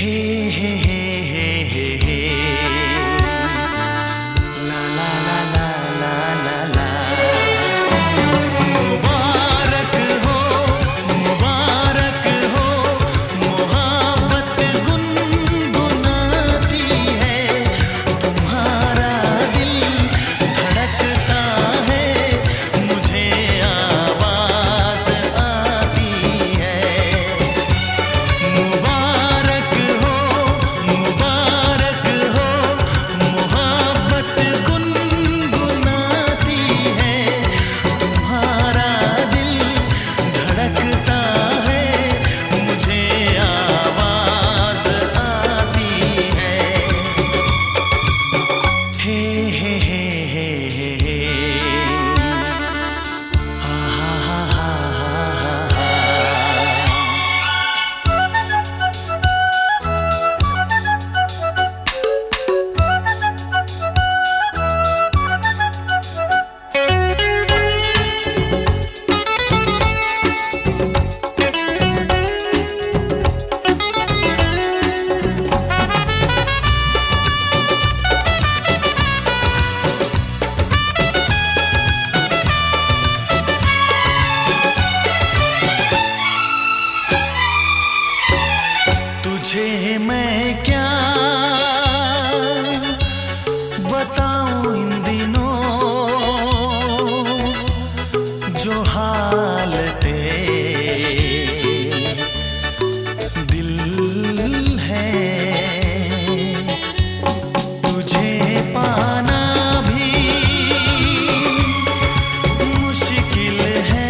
हे हे हे हे हे हे ला ला ला ला ला ला ला। मुबारक हो मोहब्बत गुनगुनाती है, तुम्हारा दिल धड़कता है, मुझे आवाज आती है। मुबारक हो मोहब्बत गुनगुनाती है, तुम्हारा दिल धड़कता है, मुझे आवाज आती है। हे हे हे हे हे हे हा हा हा हा हा तुझे मैं क्या बताऊं इन दिनों, जो हालते दिल है। तुझे पाना भी मुश्किल है,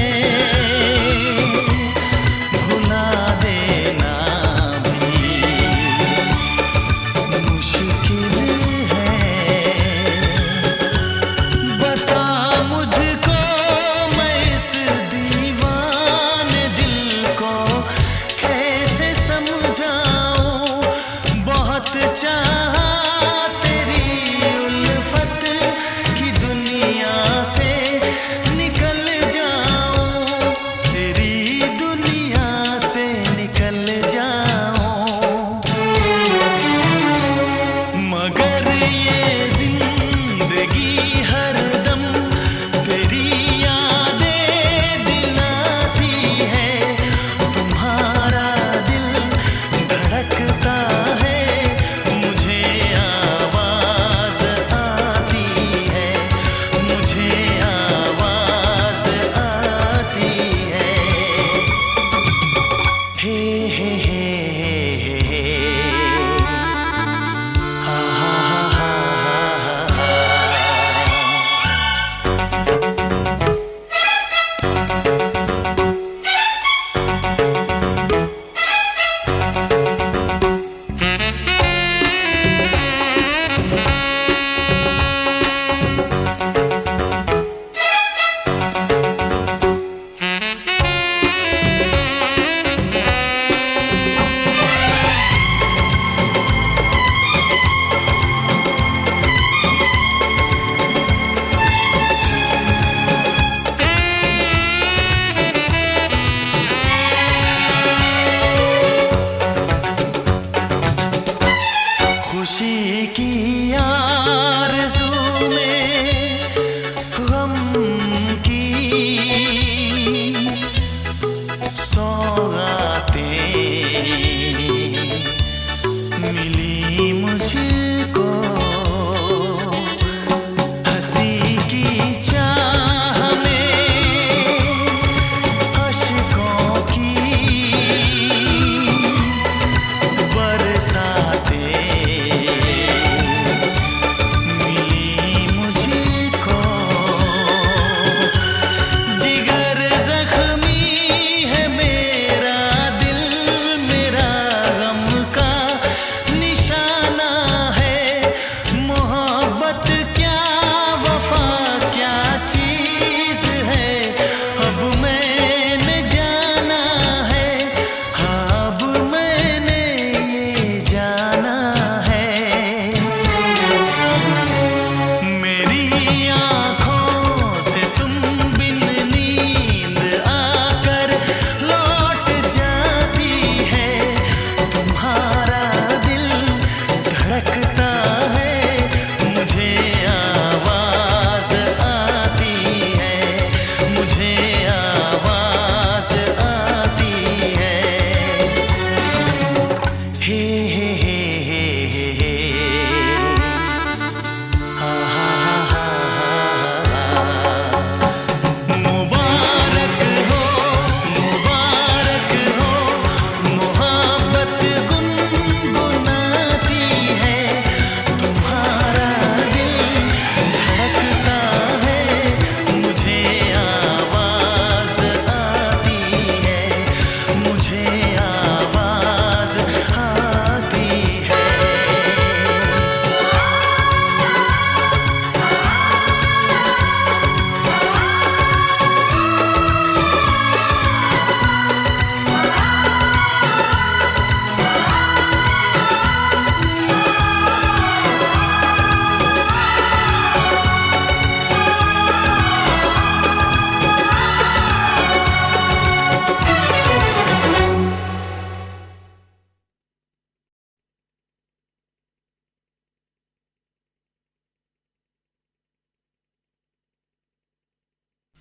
भुला देना मुश्किल है। बता मुझको मैं इस दीवाने दिल को कैसे समझाऊं, बहुत चाहा तेरी उल्फत की दुनिया से निकल जाऊं, तेरी दुनिया से निकल जाऊं। मगर ये जिंदगी हरदम तेरी यादें दिलाती है, तुम्हारा दिल धड़कता है, मुझे आवाज आती है, मुझे आवाज आती है। हे